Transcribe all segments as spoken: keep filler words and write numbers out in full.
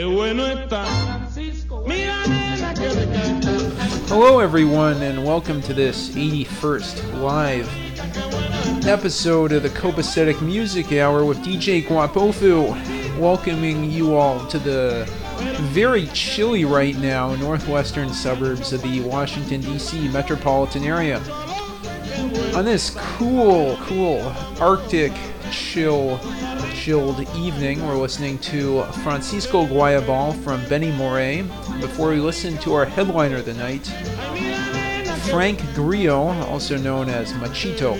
Hello everyone and welcome to this eighty-first live episode of the Copacetic Music Hour with D J Guapofu, welcoming you all to the very chilly right now northwestern suburbs of the Washington D C metropolitan area. On this cool, cool Arctic chill chilled evening, we're listening to Francisco Guayabal from Benny Moré. Before we listen to our headliner of the night, Frank Grillo, also known as Machito.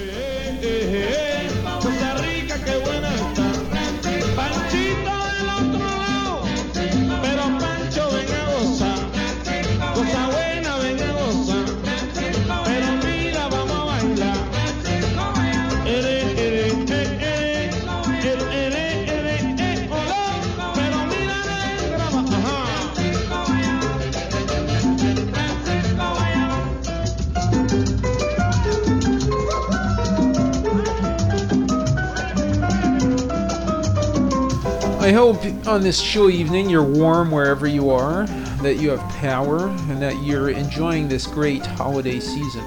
I hope on this chill evening you're warm wherever you are, that you have power, and that you're enjoying this great holiday season.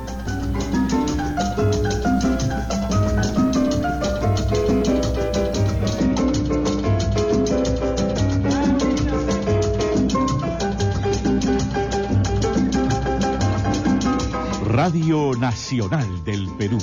Radio Nacional del Perú.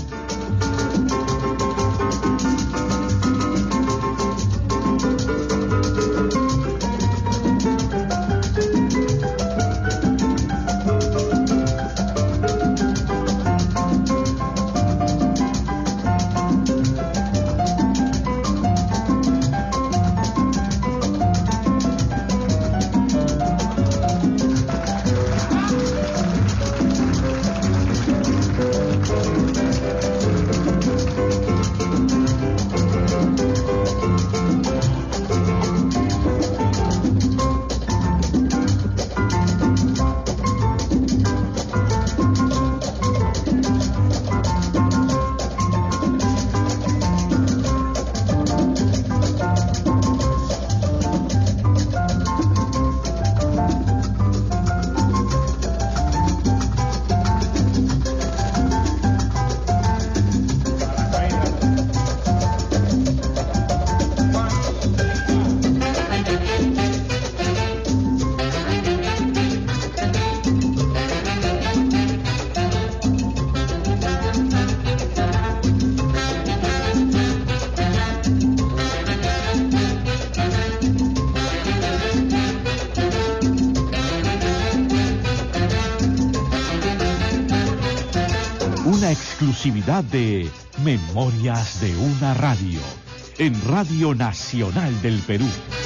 Exclusividad de Memorias de una Radio en Radio Nacional del Perú.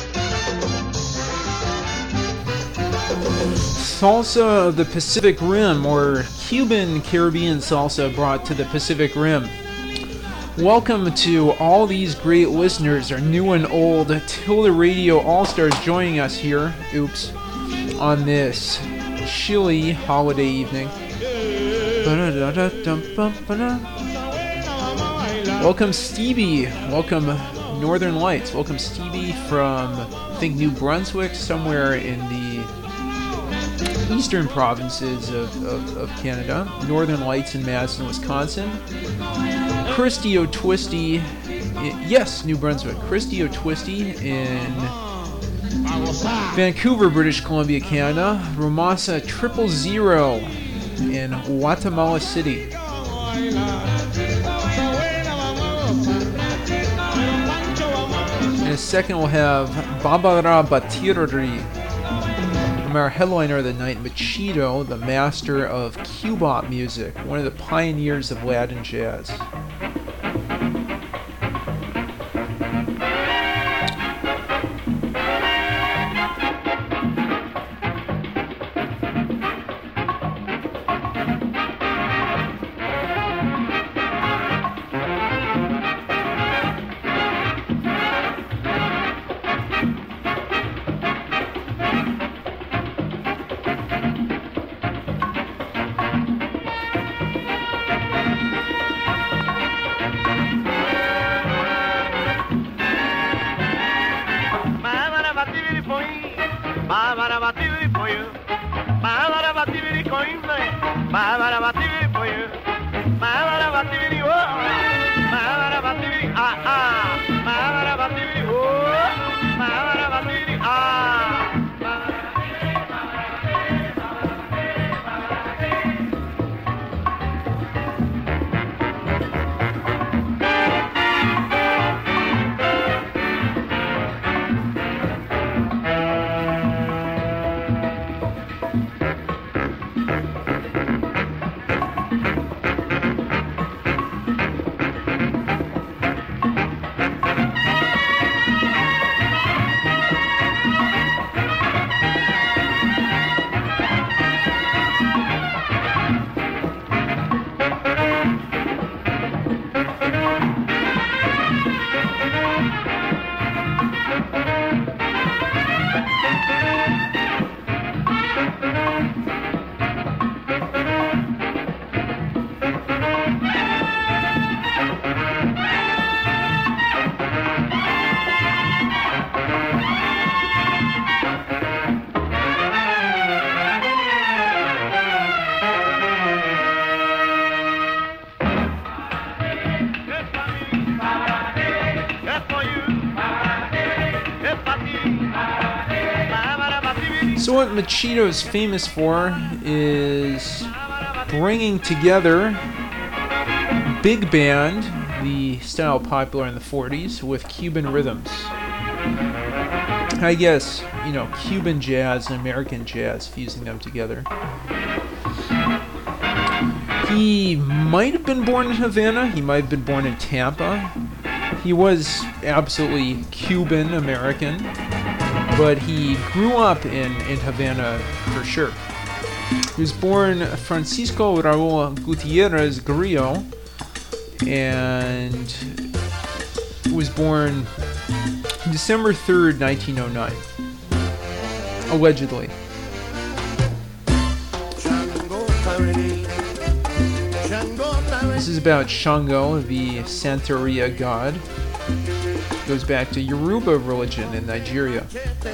Salsa of the Pacific Rim, or Cuban Caribbean salsa brought to the Pacific Rim. Welcome to all these great listeners, our new and old Tilda Radio All-Stars joining us here, oops, on this chilly holiday evening. Welcome Stevie, welcome Northern Lights, welcome Stevie from, I think, New Brunswick, somewhere in the eastern provinces of, of, of Canada. Northern Lights in Madison, Wisconsin. Christy O'Twisty, yes, New Brunswick. Christy O'Twisty in Vancouver, British Columbia, Canada. Romasa Triple Zero in Guatemala City. In a second we'll have Babara Batirri from our headliner of the night, Machito, the master of Cubop music, one of the pioneers of Latin jazz. So what Machido's famous for is bringing together big band, the style popular in the forties, with Cuban rhythms. I guess, you know, Cuban jazz and American jazz, fusing them together. He might have been born in Havana, he might have been born in Tampa. He was absolutely Cuban American, but he grew up in, in Havana for sure. He was born Francisco Raúl Gutierrez Grillo, and was born December third, nineteen oh nine, allegedly. This is about Shango, the Santeria god. Goes back to Yoruba religion in Nigeria.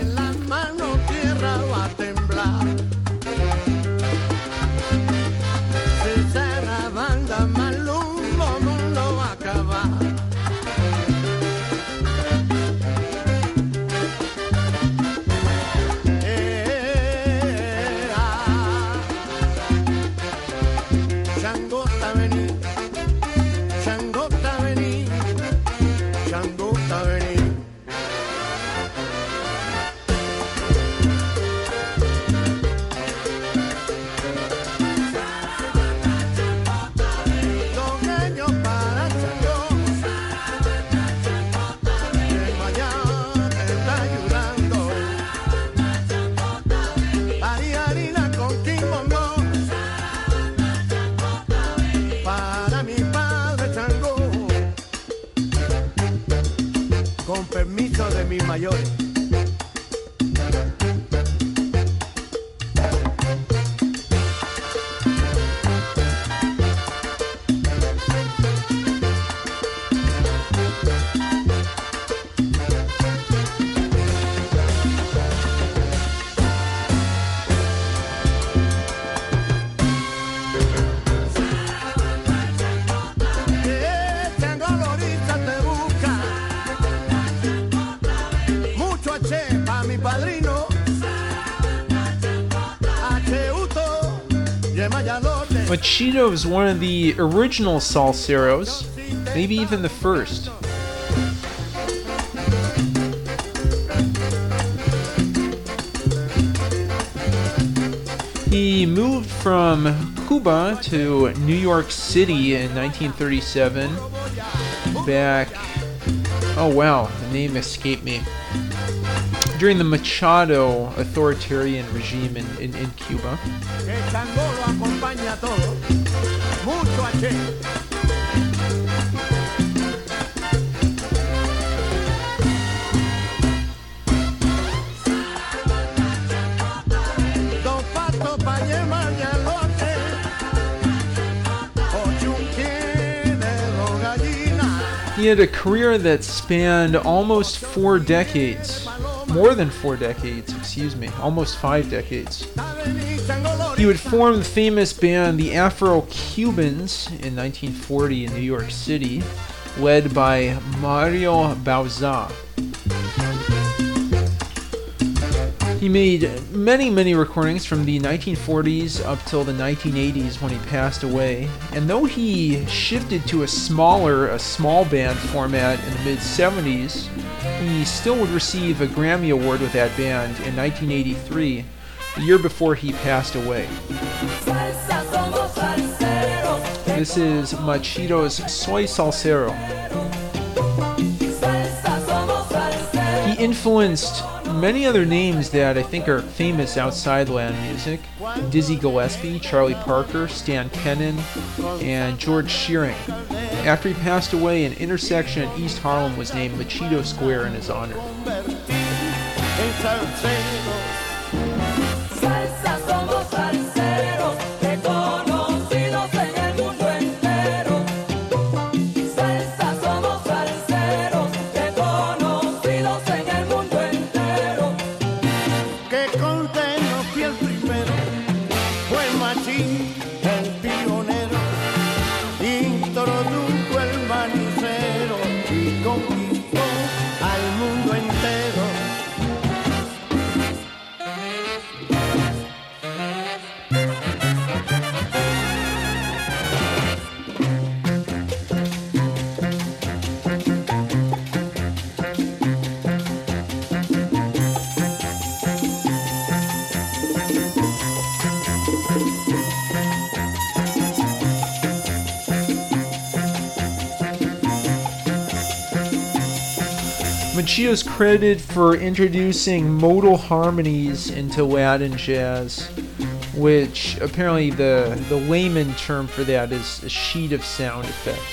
Machido is one of the original salseros, maybe even the first. He moved from Cuba to New York City in nineteen thirty-seven. Back, oh wow, the name escaped me. During the Machado authoritarian regime in, in, in Cuba. He had a career that spanned almost four decades. More than four decades, excuse me, almost five decades. He would form the famous band the Afro-Cubans in nineteen forty in New York City, led by Mario Bauza. He made many, many recordings from the nineteen forties up till the nineteen eighties when he passed away. And though he shifted to a smaller, a small band format in the mid seventies, he still would receive a Grammy Award with that band in nineteen eighty-three, the year before he passed away. This is Machido's Soy Salsero. He influenced many other names that I think are famous outside Latin music: Dizzy Gillespie, Charlie Parker, Stan Kennon, and George Shearing. After he passed away, an intersection in East Harlem was named Machido Square in his honor. Machido's credited for introducing modal harmonies into Latin jazz, which apparently the, the layman term for that is a sheet of sound effect.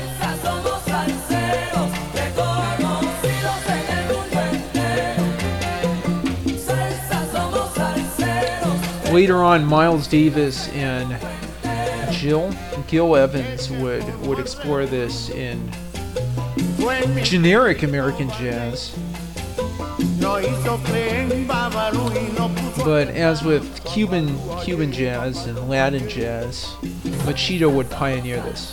Later on, Miles Davis and Jill Gil Evans would, would explore this in generic American jazz. But as with Cuban Cuban jazz and Latin jazz, Machido would pioneer this.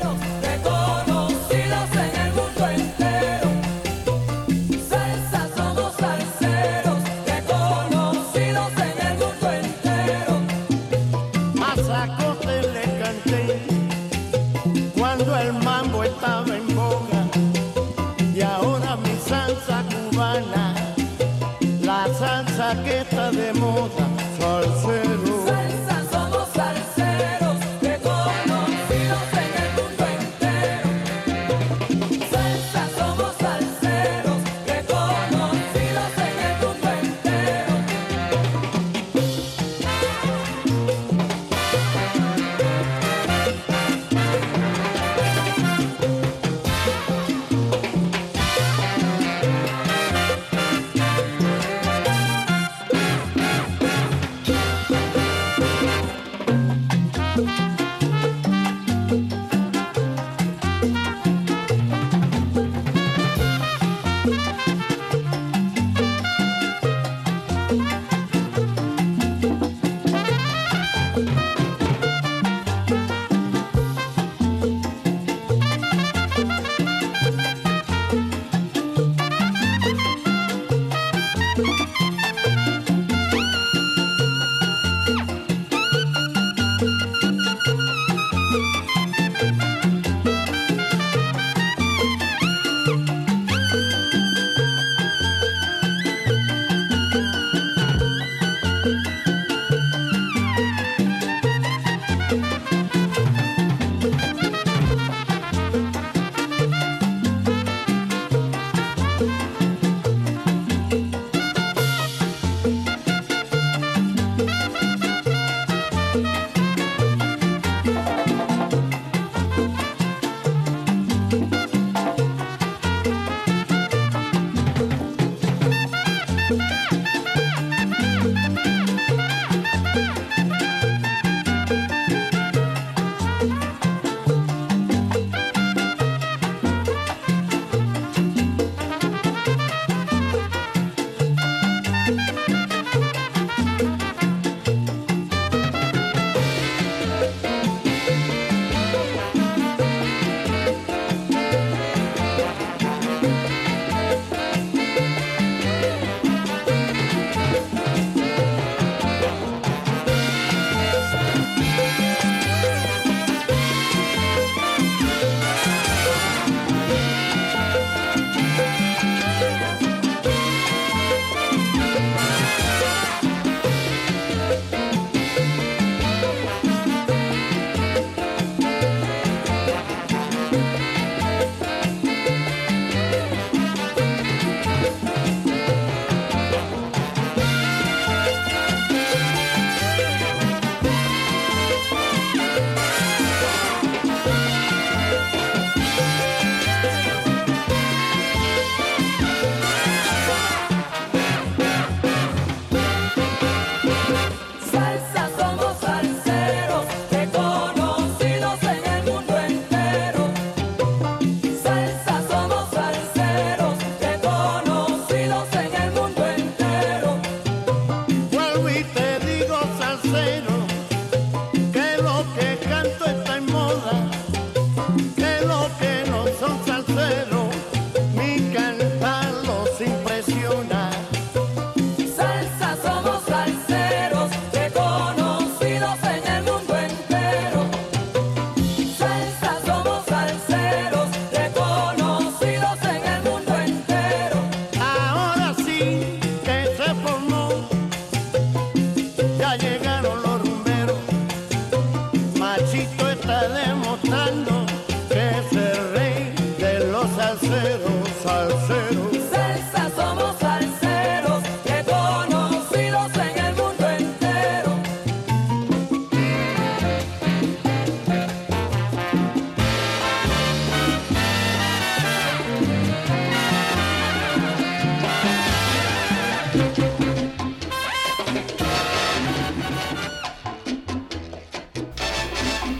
Que está de moda, salsero. Salsa, somos salseros, reconocidos en el mundo entero. Salsa, somos salseros, reconocidos en el mundo entero.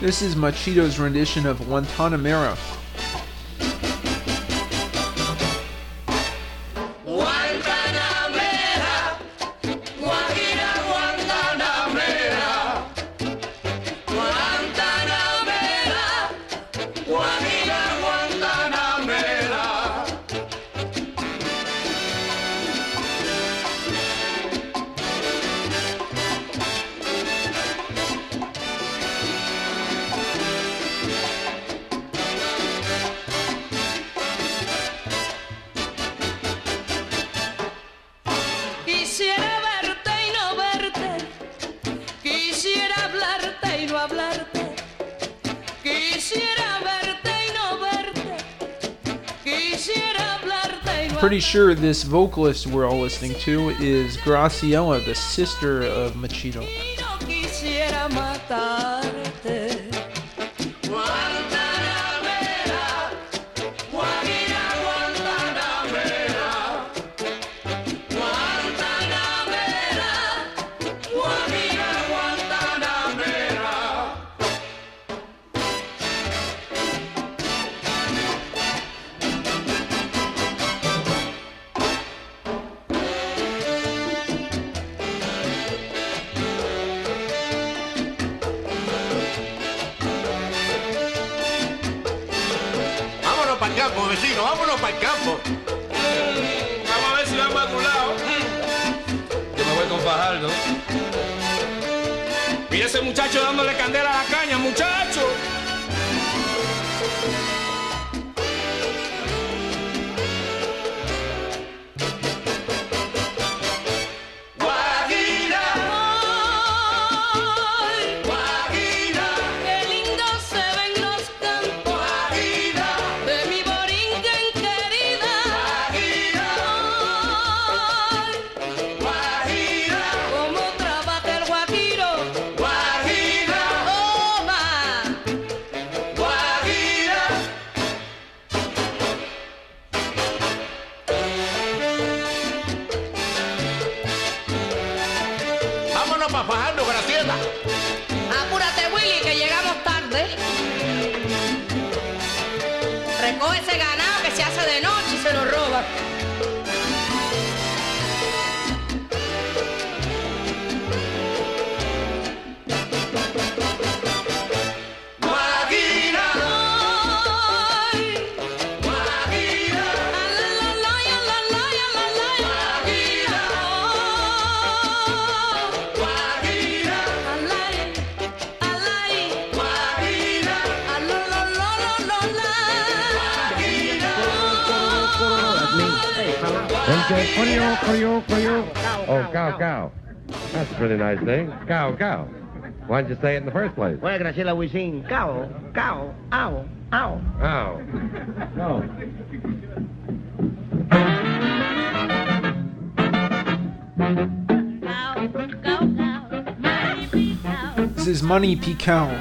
This is Machito's rendition of Guantanamera. Pretty sure this vocalist we're all listening to is Graciela, the sister of Machito. Vecino, vámonos para el campo. Mm, vamos a ver si vamos a algún lado. Mm. Yo me voy con Fajardo. Y ese muchacho dándole candela a la caña, muchacho. Apúrate, Willy, que llegamos tarde. Recoge ese ganado que se hace de noche y se lo roba. Corio, corio, corio. Oh, cow, cow. That's a pretty nice thing. Cow, cow. Why'd you say it in the first place? Well, Graciela, we sing cow, cow, ow, ow. Ow. No. This is Money Picao.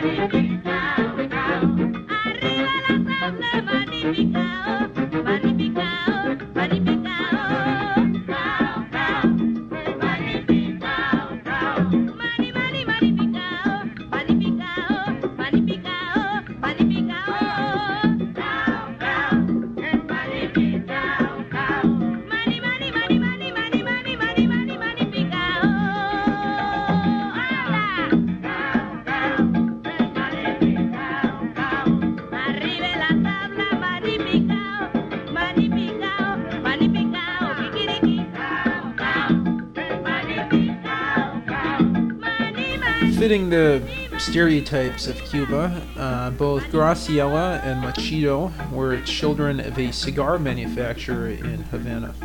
Magnificao, magnificao. fitting the stereotypes of Cuba, uh, both Graciela and Machito were children of a cigar manufacturer in Havana.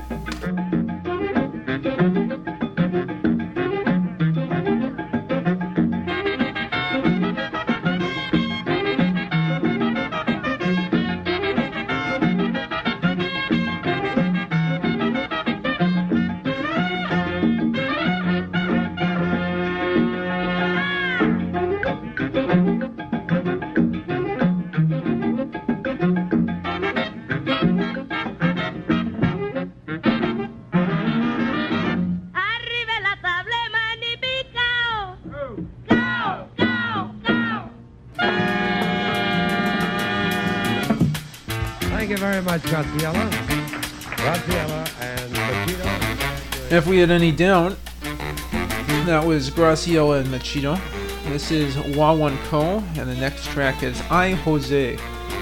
Thank you very much, Graciela. Graciela and Machito. If we had any doubt, that was Graciela and Machito. This is Wawanko, and the next track is I, Jose.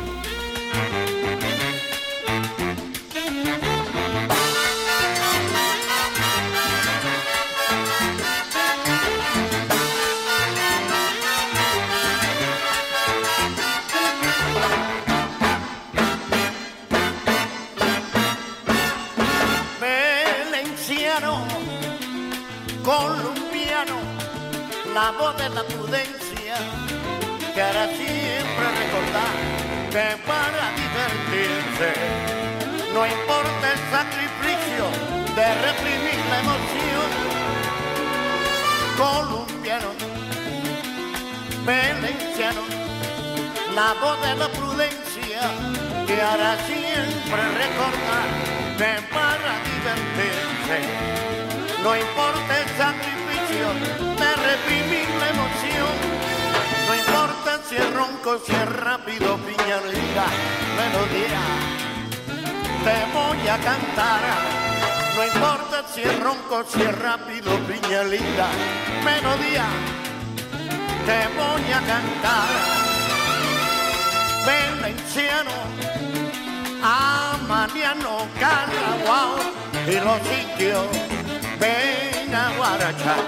Colombiano, la voz de la prudencia, que hará siempre recordar que para divertirse no importa el sacrificio de reprimir la emoción. Colombiano, valenciano, la voz de la prudencia, que hará siempre recordar que para divertirse no importa el sacrificio de reprimir la emoción. No importa si es ronco, si es rápido, piña linda, melodía, te voy a cantar. No importa si es ronco, si es rápido, piña linda, melodía, te voy a cantar. Valenciano, Amaliano, Caraguao y los sitios. Ven a guarachar.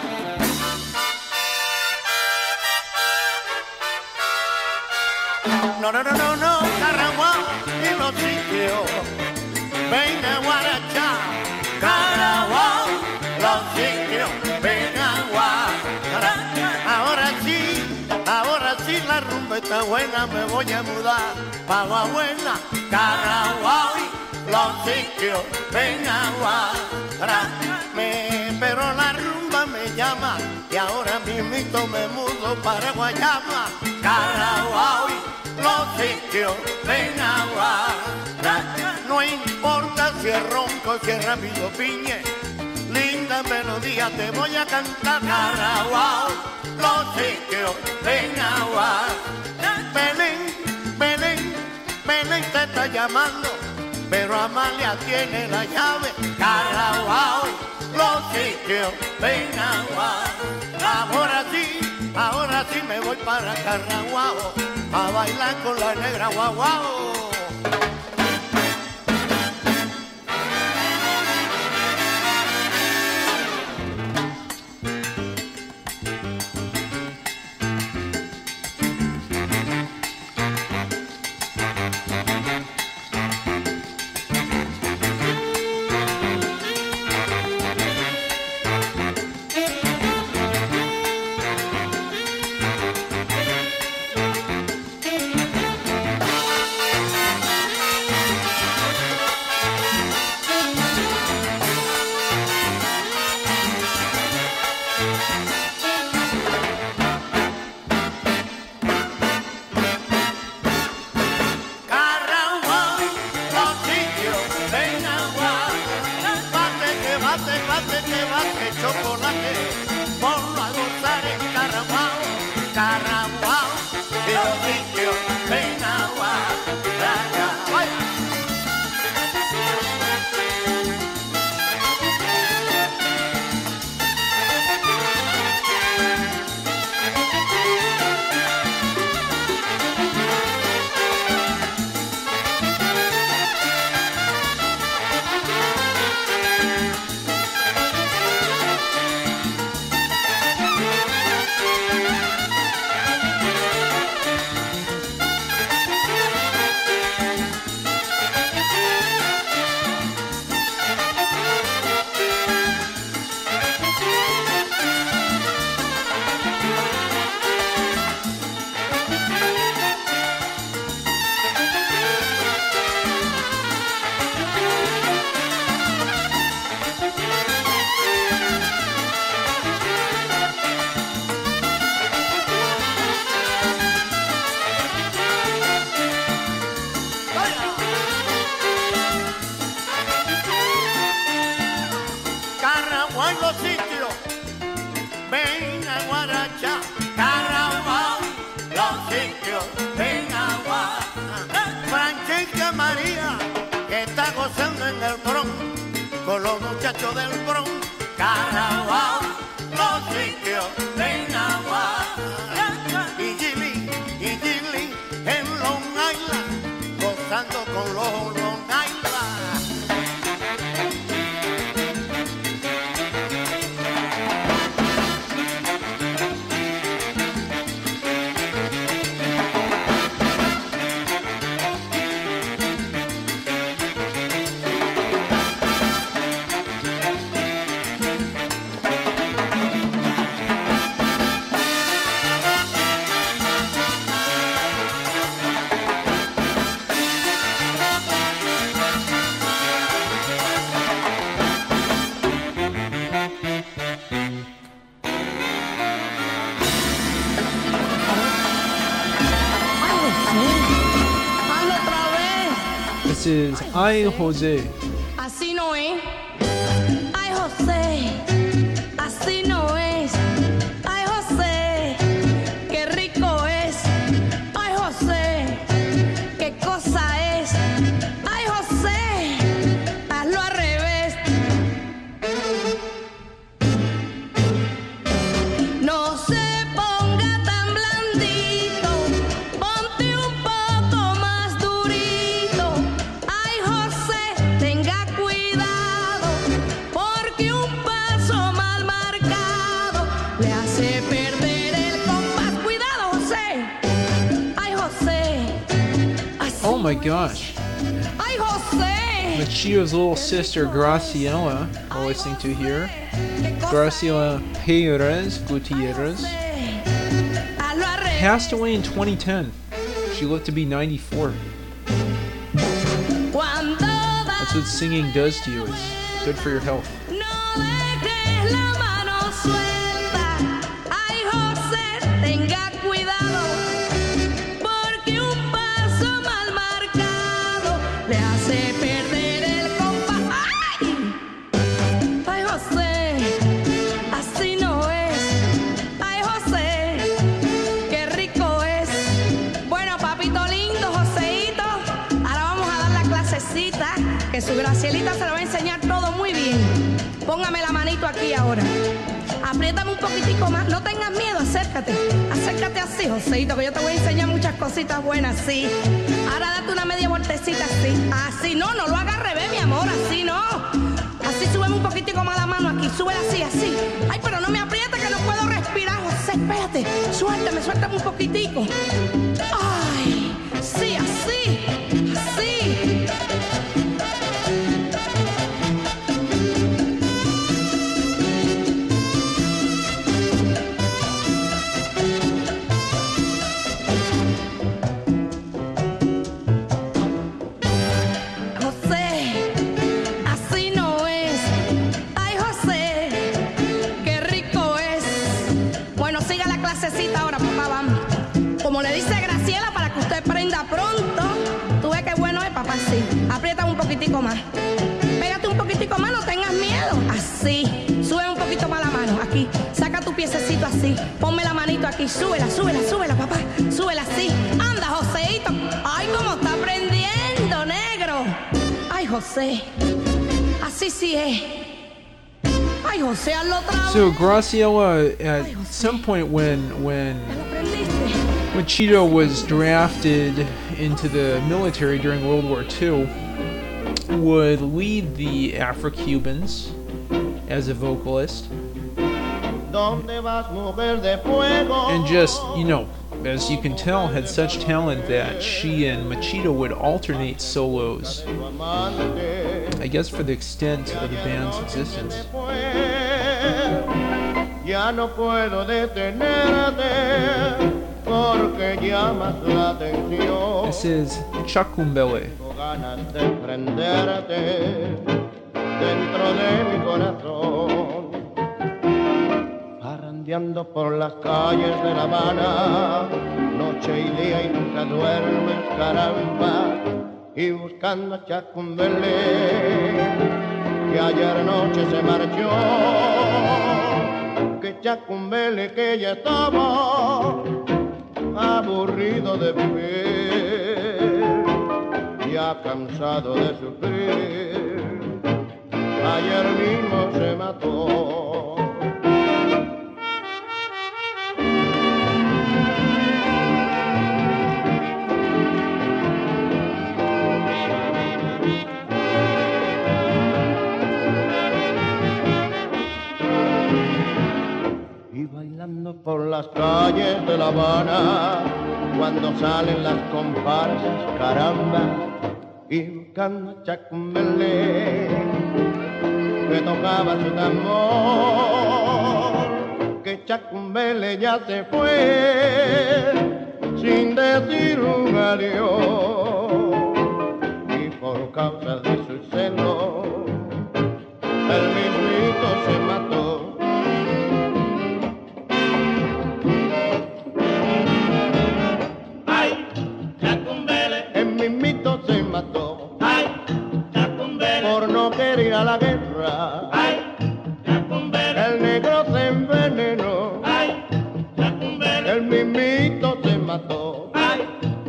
No, no, no, no, no, Caraguao y los sitios. Ven a guarachar. Caraguao, los sitios. Ven a guarachar. Ahora sí, ahora sí la rumba está buena. Me voy a mudar pa' Guabuena. Caraguao y los sitios. Ven a guarachar. Me, pero la rumba me llama y ahora mismito me mudo para Guayama. Caraguao y los sitios ven a Guarachá. No importa si es ronco, si es rápido, piñe, linda melodía te voy a cantar. Caraguao, los sitios ven a Guarachá. Belén, Belén, Belén te está llamando, pero Amalia tiene la llave. Caraguao, los sitios ven a Guarachá. Ahora sí, ahora sí me voy para Caraguao a bailar con la negra guau guau. María, que está gozando en el Bronx con los muchachos del Bronx. Carnaval, los sitios de Nahuatl. Y Gili, y Gili en Long Island, gozando con los Long Island. This is Ay Jose. Así no es. Ay, José, así no es. Ay, José, qué rico es. Ay, José, qué cosa es. Ay, José, hazlo al revés. No se ponga tan blandito, ponte un poco más durito. Ay, José, tenga cuidado, porque un paso mal marcado le hace perder el compás. Cuidado, José. Ay, José. Así Oh my no es. gosh. Ay, José. Machito's little sister Graciela, we're listening to here. Qué cosa Graciela Perez Gutierrez es. Hazlo al revés. passed away in twenty ten. She lived to be ninety-four. Cuando That's what singing does to you. It's good for your health. no dejes la mano suelta. Ay, José, tenga cuidado, porque un paso mal marcado le hace perder el compás. ¡Ay! Ay, José, así no es. Ay, José, qué rico es. Bueno, papito lindo, Joseito, ahora vamos a dar la clasecita, que su Gracielita se lo va a enseñar todo muy bien. Póngame la manito aquí ahora. Apriétame un poquitico más. No tengas miedo, acércate. Acércate así, Joseito, que yo te voy a enseñar muchas cositas buenas, sí. Ahora date una media vueltecita así. Así, no, no lo hagas al revés, mi amor, así no. Así, súbeme un poquitico más la mano aquí. Súbela así, así. Ay, pero no me apriete que no puedo respirar, José. Espérate. Suéltame, suéltame un poquitico. Ay, sí, así. Así. José, así no es. Ay, José, qué rico es. Bueno, siga la clasecita ahora, papá, vamos. Como le dice Graciela, para que usted prenda pronto. Tú ves qué bueno es, papá, sí. Aprieta un poquitico más. Pégate un poquitico más, no tengas miedo. Así. Sube un poquito más la mano, aquí. Saca tu piececito así. Ponme la manito aquí. Súbela, súbela, súbela, papá. Súbela así. Anda, Joséito. Ay, cómo está aprendiendo, negro. Ay, José. Así sí es. Ay, José, hazlo otra vez. So Graciela, at some point when when ¿Ya lo aprendiste? Machito was drafted into the military during World War Two, would lead the Afro-Cubans as a vocalist, ¿Dónde vas, mujer de fuego? and just, you know, as you can tell, had such talent that she and Machito would alternate solos, I guess for the extent of the band's existence. Ya no puedo detenerte porque llamas la atención. This is Chakumbele. Tengo ganas de prenderte dentro de mi corazón. Parrandeando por las calles de La Habana, noche y día y nunca duermes, caramba. Y buscando a Chakumbele, que ayer noche se marchó. Que Chakumbele, que ya estaba aburrido de vivir. Ya está cansado de sufrir. Ayer mismo se mató. Y bailando por las calles de La Habana, cuando salen las comparsas, caramba, y buscando Chacumbele, que tocaba su tambor, que Chacumbele ya se fue, sin decir un adiós, y por causa de su celo, el mismito se mató. Se mató. Ay, por no querer ir a la guerra. Ay, el negro se envenenó. Ay, el mismito se mató. Ay,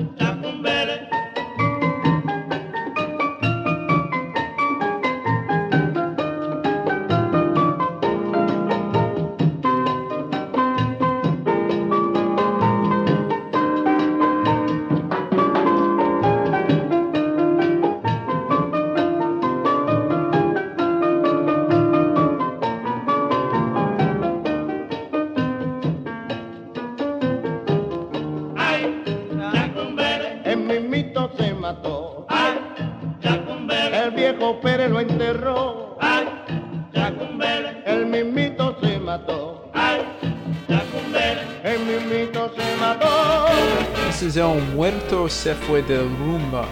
Pérez lo enterró. Ay, Chacumbele. El mismito se mató. Ay, Chacumbele. El mismito se mató. This is El Muerto Se Fue de Rumba.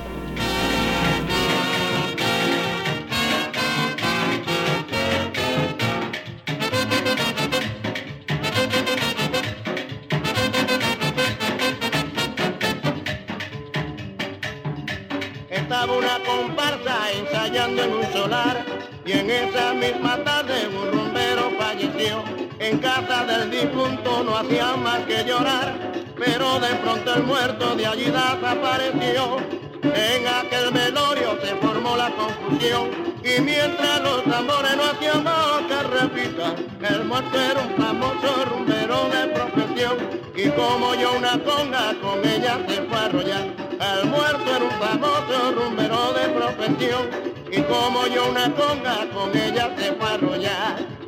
Estaba una comparsa ensayando en un solar y en esa misma tarde un rumbero falleció. En casa del difunto no hacía más que llorar, pero de pronto el muerto de allí desapareció. En aquel velorio se formó la confusión y mientras los tambores no hacían más que repicar, el muerto era un famoso rumbero de profesión y como yo una conga con ella se fue a arrollar. El muerto era un famoso rumbero de profesión y como yo una conga con ella se fue a arrollar.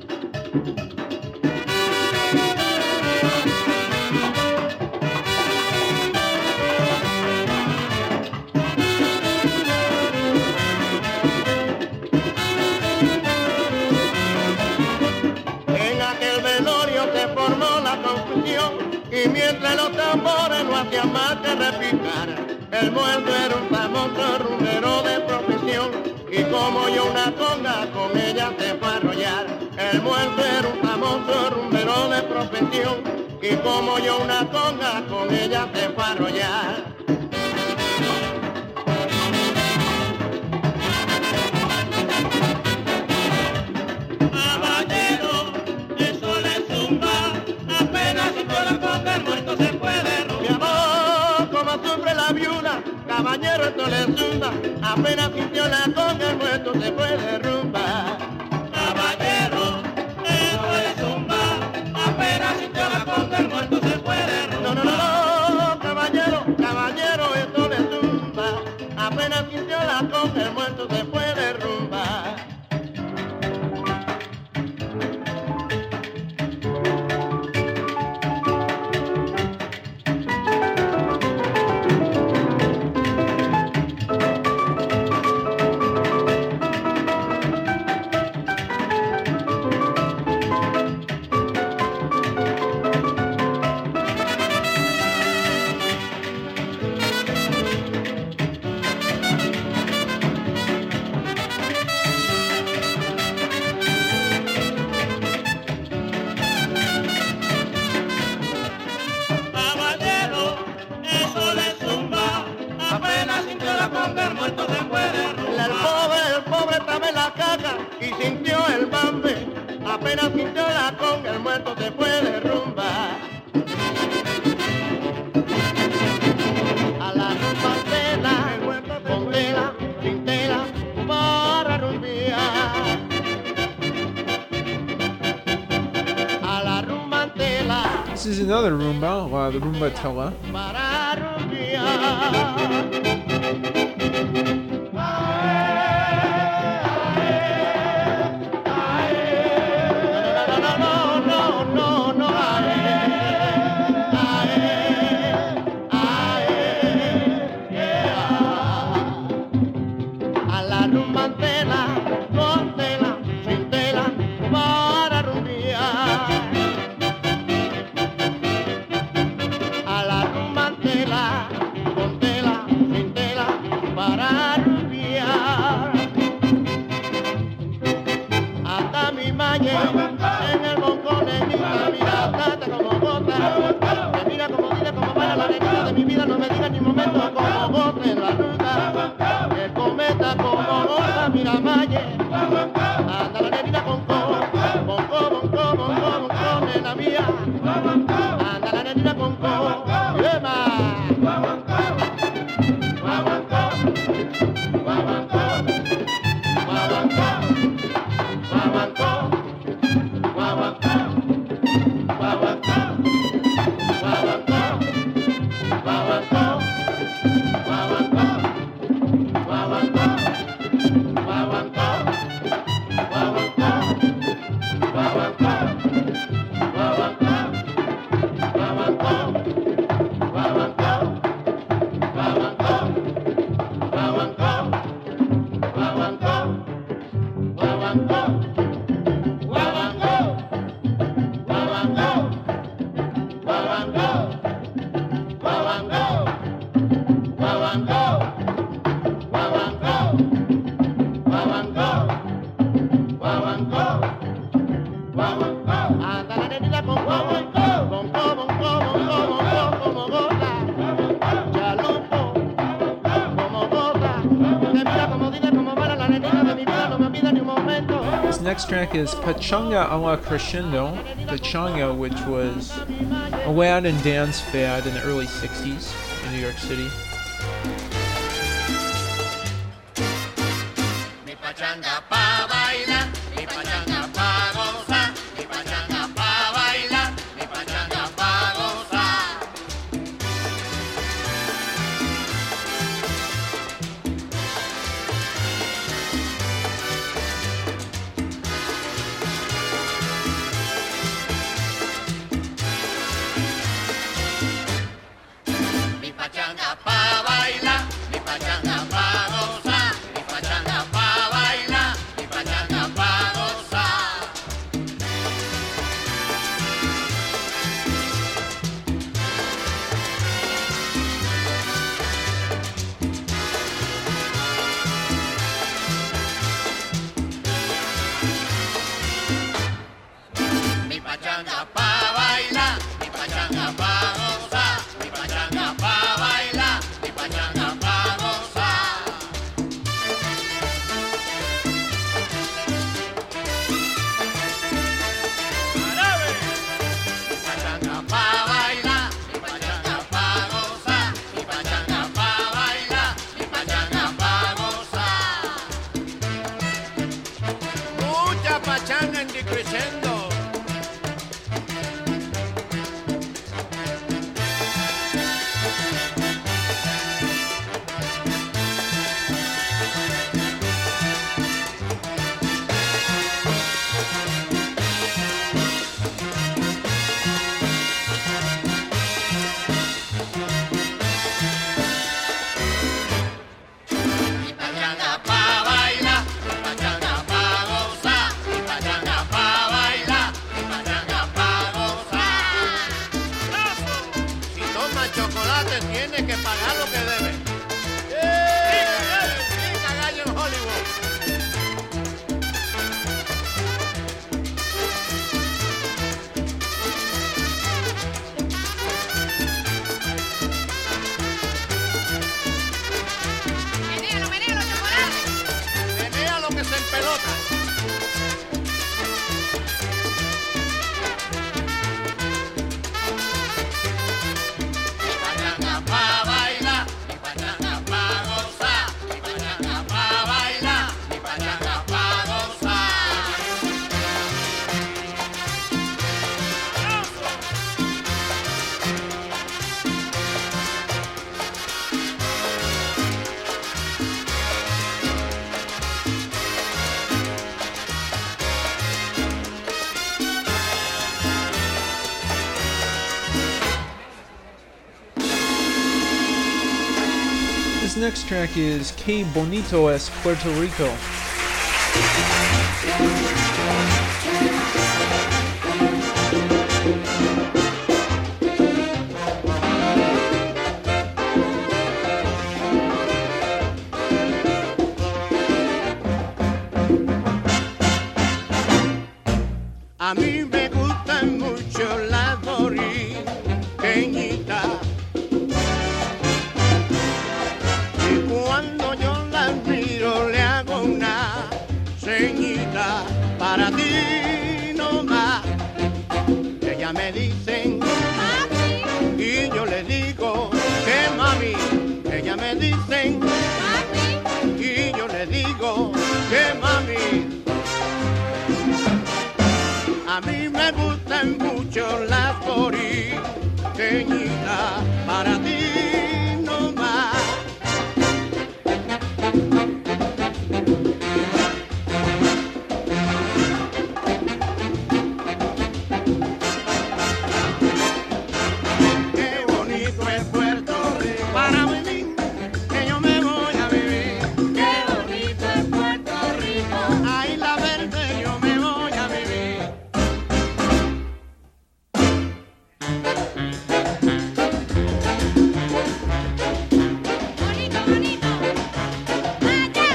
En aquel velorio se formó la confusión y mientras los tambores no hacían más que repicar, el muerto era un famoso rumbero de profesión y como yo una conga con ella se fue a arrollar. El muerto era un famoso rumbero de profesión y como yo una conga con ella se fue a arrollar. Caballero, esto le zumba, apenas sintió la conga, el muerto se fue de rumba. Caballero, esto le zumba, apenas sintió la conga, el muerto se fue de rumba. No, no, no, no, caballero, caballero, esto le zumba, apenas sintió la conga, el muerto se fue de rumba. Y sintió el bambe, apenas sintió la conga, el muerto se fue de rumba. A la rumba cena, ponte uh, the Rumbatella. Para en el boncón de mi vida, mira, trata como gota. Me mira como dice, como baila la alegría de mi vida, no me diga ni momento como gota en la ruta. El cometa como gota, mira, maye. Anda la negrita con co, bonco, bonco, bonco, bonco, nena mía. Anda la negrita con co, yema. Next track is Pachanga a la Crescendo. Pachanga, which was a Latin dance fad in the early sixties in New York City. Pachanga pa gozar, mi pachanga pa bailar, mi pachanga pa gozar. This next track is Que Bonito es Puerto Rico. A mí me gustan mucho las boriqueñitas y cuando yo las miro le hago una ceñita para ti nomás. Ellas me dicen mami y yo les digo que mami. Ellas me dicen mami y yo les digo que mami. A mí me gustan mucho las boriqueñitas para ti nomás. Qué bonito es Puerto Rico para vivir, que yo me voy a vivir. Qué bonito es Puerto Rico, ahí la verde yo me voy a vivir. Bonito, bonito. Allá.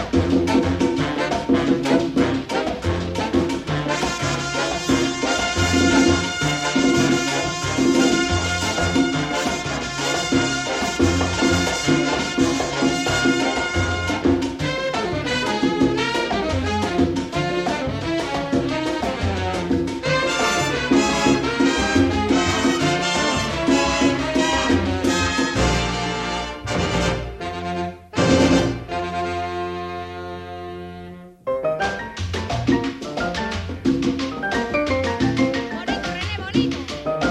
Bonito, René, bonito.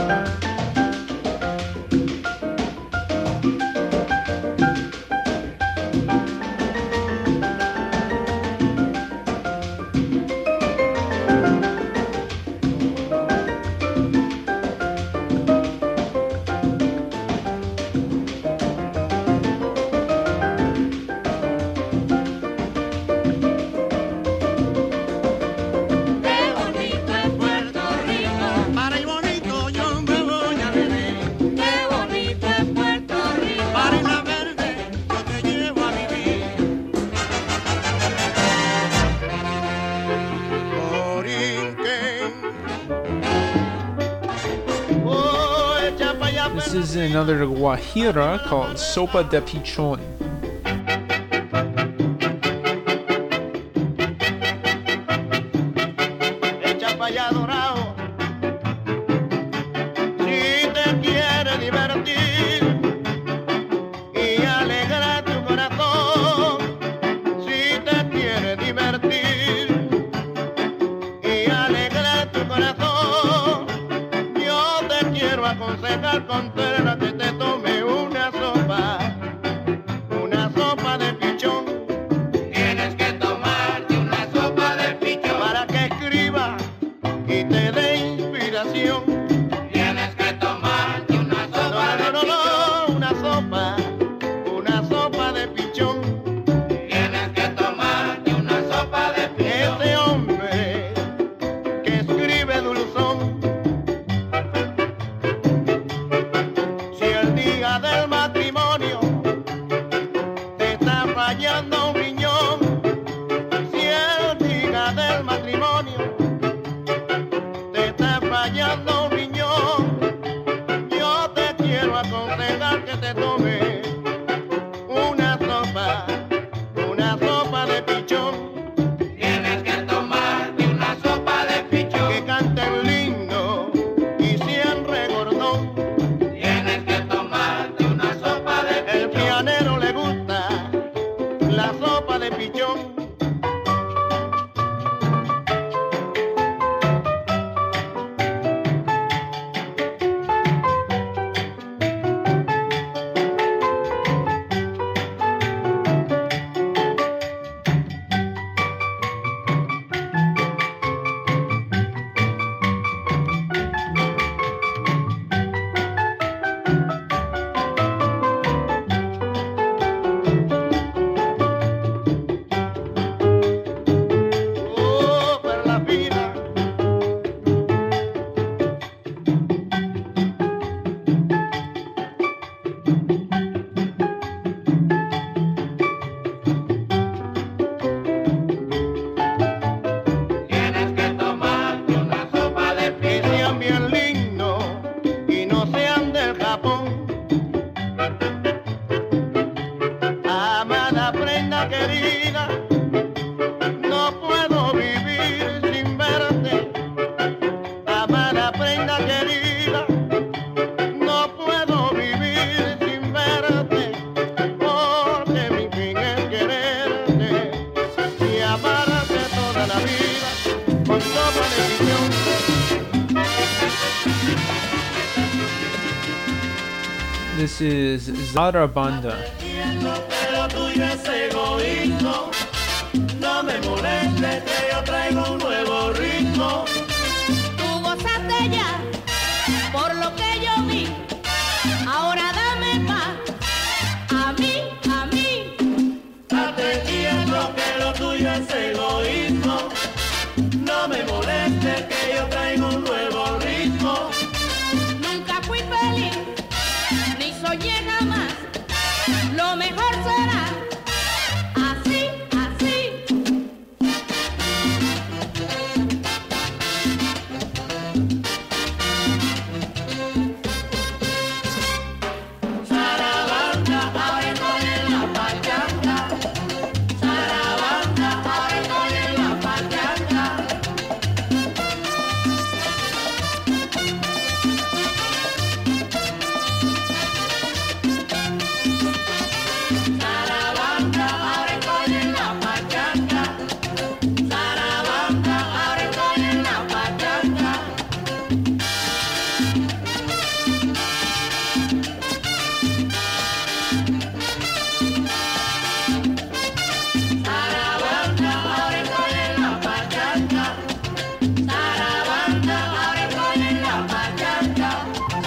Qué bonito es Puerto Rico, Para el bonito yo me voy a vivir. qué bonito es Puerto Rico. Para la verde yo te llevo a vivir. Borinquen. Oh, echa pa' allá, This is another guajira called Sopa de Pichon. echa pa' allá dorado. Si te quieres divertir y alegrar tu corazón, si te quieres divertir y alegrar tu corazón, yo te quiero aconsejar con tela que te tome una sopa, una prenda querida, no puedo vivir sin verte. Amada prenda querida, no puedo vivir sin verte, porque mi fin es quererte y amarte toda la vida con toda decisión. This is Zarabanda. Pero tuyo es egoísmo, no me molestes que yo traigo un nuevo ritmo. Tú gozaste ya por lo que yo vi. Ahora dame paz a mí, a mí. Date quieto que lo tuyo es egoísmo, no me molestes que yo traigo un nuevo ritmo. Nunca fui feliz, ni soñé jamás. Lo mejor será así, así. Zarabanda, ahora estoy en la pachanga. Zarabanda, ahora estoy en la pachanga. Zarabanda, ahora estoy en la pachanga. Zarabanda, ahora estoy en la pachanga. Zarabanda, ahora estoy en la pachanga. Zarabanda, ahora estoy en la pachanga.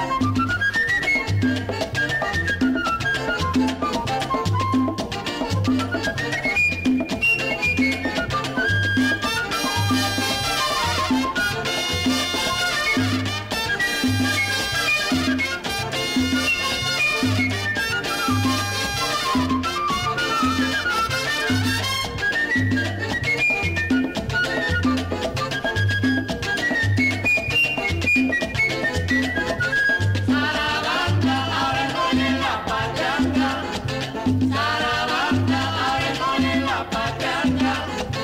Zarabanda, ahora estoy en la pachanga. Zarabanda, ahora estoy en la pachanga.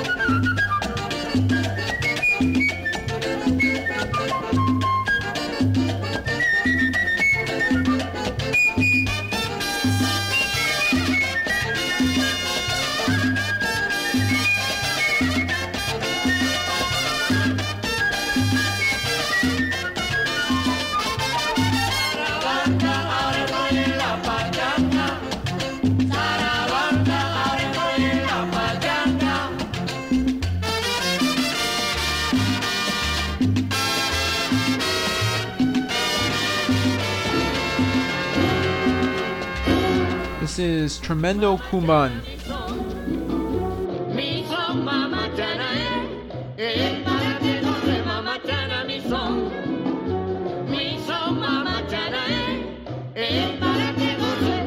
Zarabanda, ahora estoy en la pachanga. Zarabanda, ahora estoy en la pachanga. This is Tremendo Kumban. Mi son mamachana es, es para que no se mamachana mi son. Mi son mamachana es, es para que no se.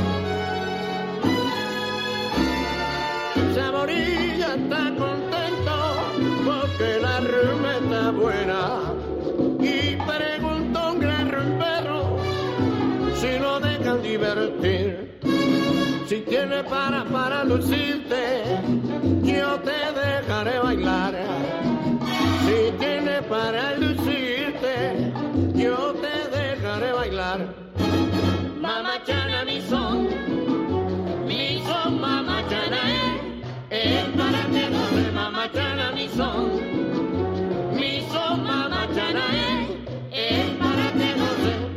Saborilla está contento porque la rumba está buena. Y preguntó a un gran rumbero si lo dejan divertir. Si tienes para, para lucirte, yo te dejaré bailar. Si tienes para lucirte, yo te dejaré bailar. Mamachana mi son, mi son mamachana es, es para que no se mamachana mi son. Mi son mamachana es, es para que no se.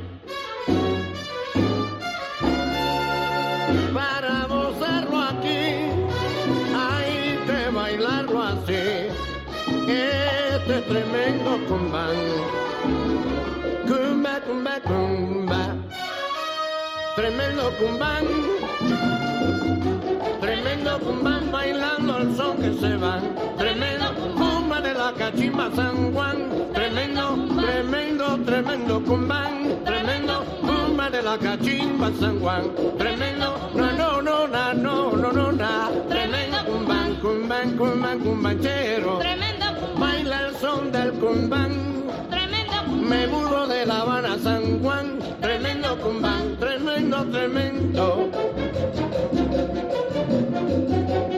Para gozarlo aquí, hay que bailarlo así. Este es tremendo cumbán. Cumba, cumba, cumba. Tremendo cumbán. Tremendo cumbán bailando al son que se van. Tremendo cumba de la cachimba San Juan. Tremendo, tremendo, tremendo cumbán. Tremendo cumba de la cachimba San Juan. Tremendo, no, no, no, no, no, no, no, no. Tremendo cumbán, cumbán, cumbán, cumbanchero. Tremendo cumbán. Baila el son del cumbán. Tremendo cumbán. Me burro de La Habana San Juan. Tremendo cumbán, tremendo, tremendo.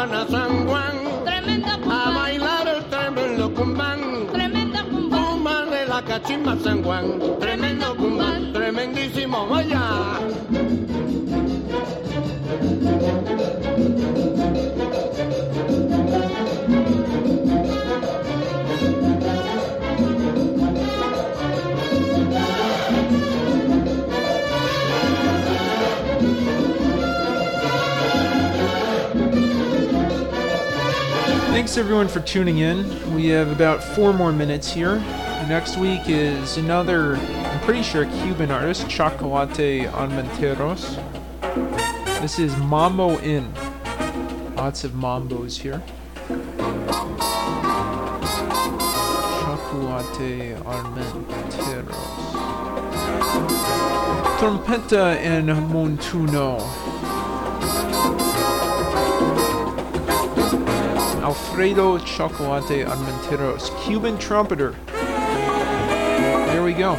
van a San Juan Tremendo a cumbán, bailar el tremendo cumbán. tremendo cumbán, Cumbán de la cachimba San Juan, tremendo cumbán, tremendísimo, vaya. Thanks everyone for tuning in. We have about four more minutes here. Next week is another, I'm pretty sure, Cuban artist, Chocolate Armenteros. This is Mambo Inn. Lots of mambos here. Chocolate Armenteros. Trompeta en Montuno. Alfredo Chocolate Armenteros, Cuban trumpeter. There we go.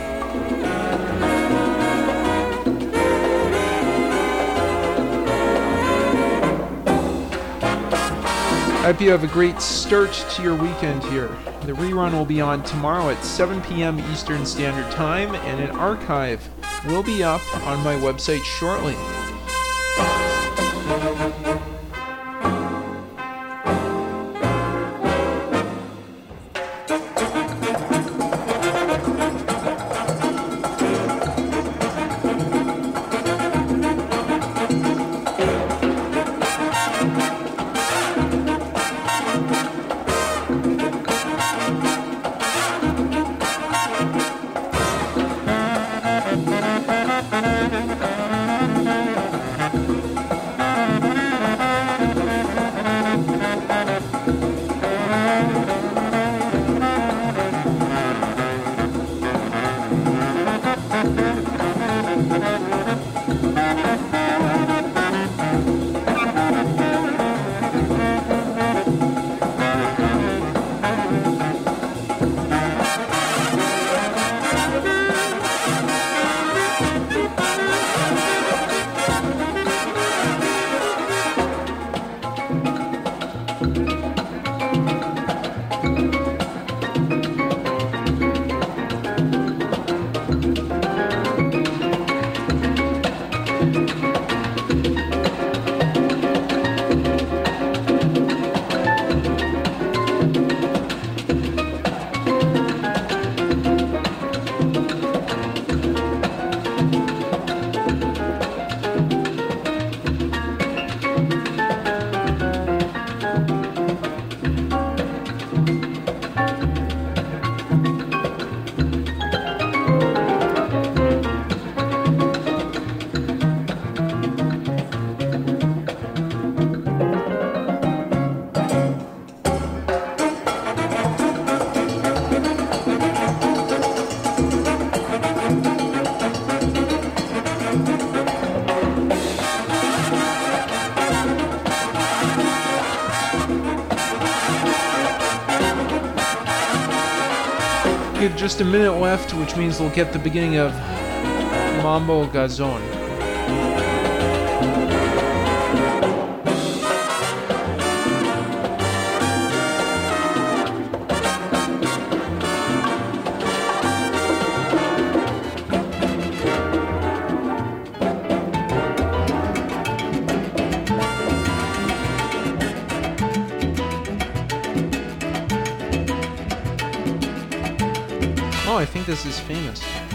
I hope you have a great start to your weekend here. The rerun will be on tomorrow at seven p.m. Eastern Standard Time, and an archive will be up on my website shortly. Just a minute left, which means we'll get the beginning of Mambo Gazon. Oh, I think this is famous.